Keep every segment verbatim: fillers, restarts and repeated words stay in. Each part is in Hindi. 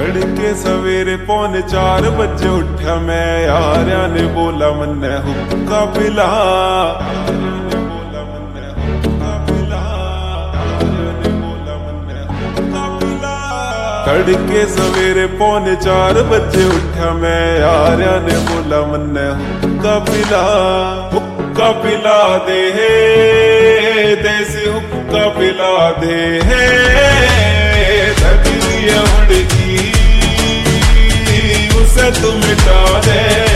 तड़के सवेरे पौने चार बजे उठा मैं, यारिया ने बोला मन्ने हुक्का पिला। तड़के सवेरे पौने चार बजे उठा मैं, यारिया ने बोला मन्ने हुक्का पिला। हुक्का पिला दे देसी हुक्का पिला दे, लगी है हुड़की उसे तू मिटा दे।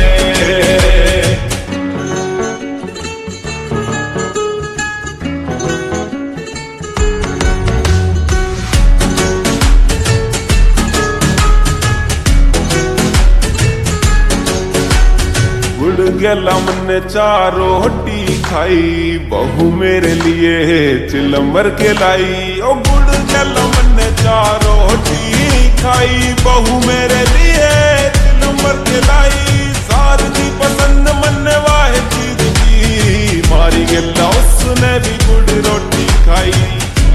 गुड़ गला मन्ने चार रोटी खाई, बहू मेरे लिए चिलम्बर के लाई। ओ गुड़ गला मन्ने चार रोटी खाई, बहू मेरे लिए चिलम्बर के लाई। सार दी पसंद मन्ने वाहे चीज की, मारी गला उसने भी गुड़ रोटी खाई।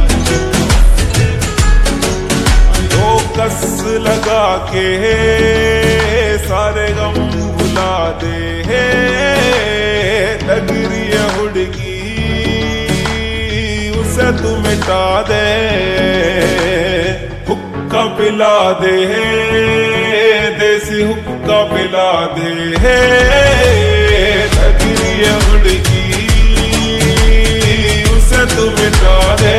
दो कस लगा के सारे गम भुला दे, लग रही है हुड़की उसे तू मिटा दे। हुक्का पिला दे देसी हुक्का पिला दे, लग रही है हुड़की उसे तू मिटा दे।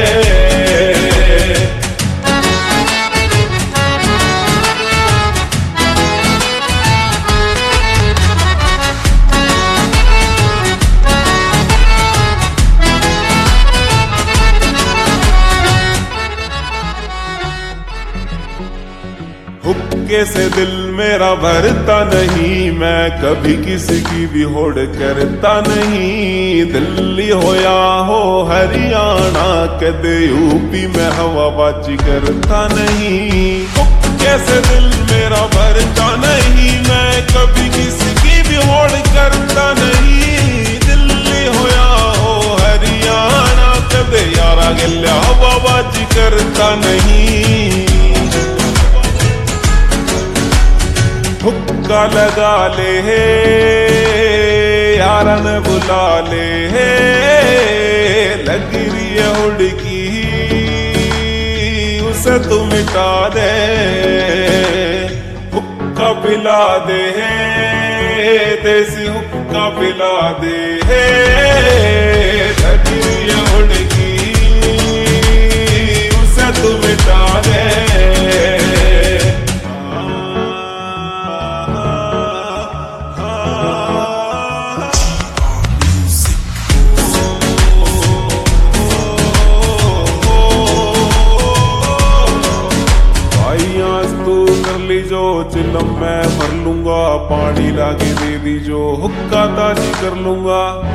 हुक्के से दिल मेरा भरता नहीं, मैं कभी किसी की भी होड़ करता नहीं। दिल्ली हो या हो हरियाणा, कदे यूपी में हवाबाजी करता नहीं। हुक्के से दिल मेरा भरता नहीं, मैं कभी किसी की भी होड़ करता नहीं। दिल्ली हो या हो हरियाणा, कदे यारा गिल्ला हवाबाजी करता नहीं। हुक्का लगा ले यारन बुला ले, लग रही है हुड़की उसे तू मिटा दे। हुक्का पिला दे देसी हुक्का पिला दे, लग रही है हुड़की उसे तू मिटा दे। जो चिलम मैं भर लूंगा, पानी लाके दे दी जो हुक्का ताजी कर लूंगा।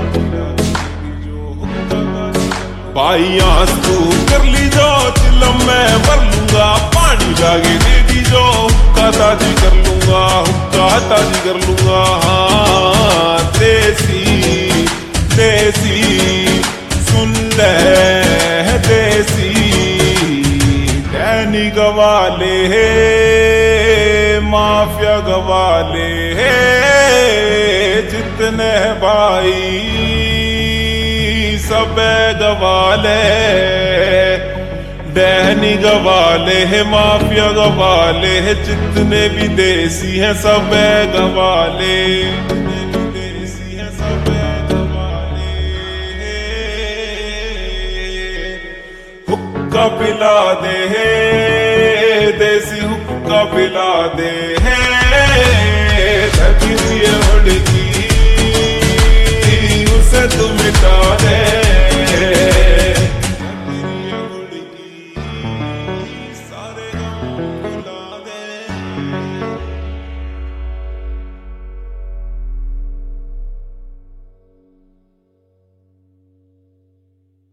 भाई आस तू कर ली जो चिलम मैं भर लूंगा, पानी लाके दे दी जो हुक्का ताजी कर लूंगा। हुक्का ताजी कर लूंगा हाँ, देसी देसी सुन ले देसी, डैनी गवाले माफिया गवाले जितने भाई सब गवाले। डैनी गवाले माफिया गवाले, जितने भी देसी हैं सब गवाले। देसी हैं सब गवाले। हुक्का पिला दे देसी हुक्का पिला दे, लगी हुई है हुड़की उसे तू मिटा दे।